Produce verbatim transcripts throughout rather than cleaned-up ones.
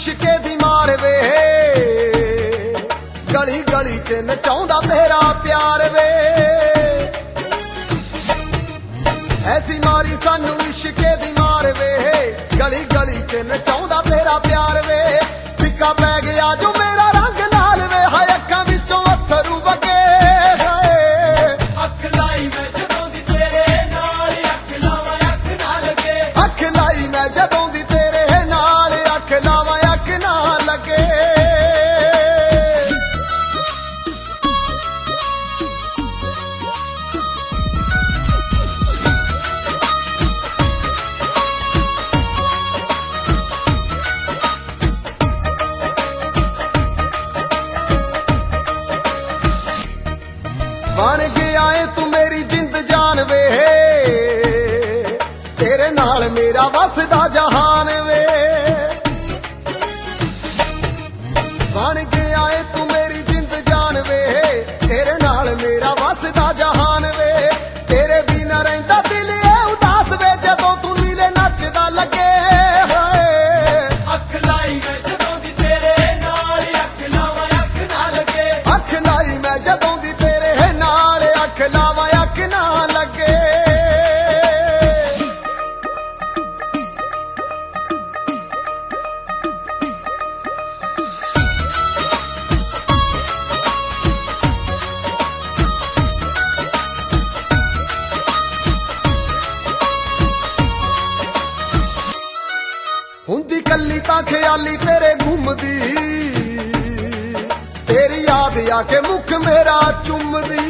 इश्के दी मार वे, गली गली च नचाउंदा तेरा प्यार वे। ऐसी मारी सानू इश्के दी मार वे, गली गली च नचाउंदा तेरा प्यार वे। फिक्का पै गया जो मेरा रंग लाल वे, हाय अखां विचों अथरू वगे हाय। अख लाई मैं जदों दी तेरे नाल, अख लावां अख ना लगे। अख लाई मैं जदों दी तेरे नाल, अख लावां अख ना लगे। बन गया है तू मेरी जिंद जान वे, तेरे नाल मेरा वसदा जहान वे। बन गया है तू मेरी जिंद जान वे, तेरे नाल मेरा वसदा जहान वे। तेरे बिना रहिंदा दिल ए उदास वे, जदों तू नीले नचदा लगे हाय। अख लाई मैं जदों दी तेरे नाल, अख लावां अख ना लगे। अख लाई मैं जदों दी तेरे नाल, अख लावां अख ना लगे। हुंदी कल्ली तां ख्याली तेरे घूमदी, तेरी याद आके मुख मेरा चुमदी।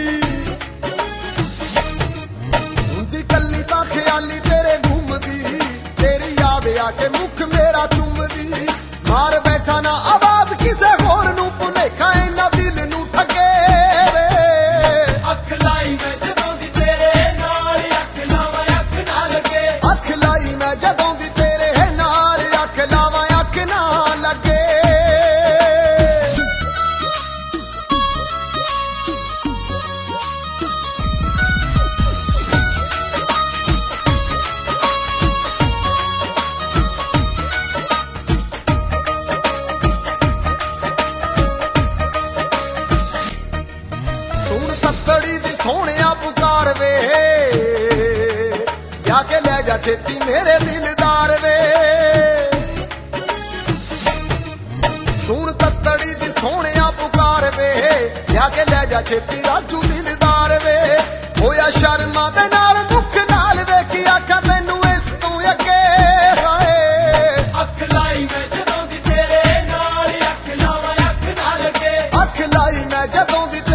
हुंदी कल्ली तां ख्याली तेरे घूमदी, तेरी याद आके मुख मेरा चुमदी। मार बैठा ना आवाज किसे होर नू, भुलेखा इन्ना दिल नू ठगे वे। अख लाई मैं जदों दी तेरे नाल, अख लावां अख ना लगे। अख लाई मैं जदों दी तेरे नाल, अख लावां अख ना लगे। सुन सत्तड़ी दी सोहणिया पुकार वे, जाके ले जा छेती मेरे दिलदार वे। सुन सत्तड़ी दी सोहणिया पुकार वे, जाके ले जा छेती राजू दिलदार वे। होया शर्मा दे नाल मुख नाल वे, की आखां तैनू इस तों अगे हाय। अख लाई मैं जदों दी तेरे नाल, अख लावां अख ना लगे। अख लाई मैं जदों दी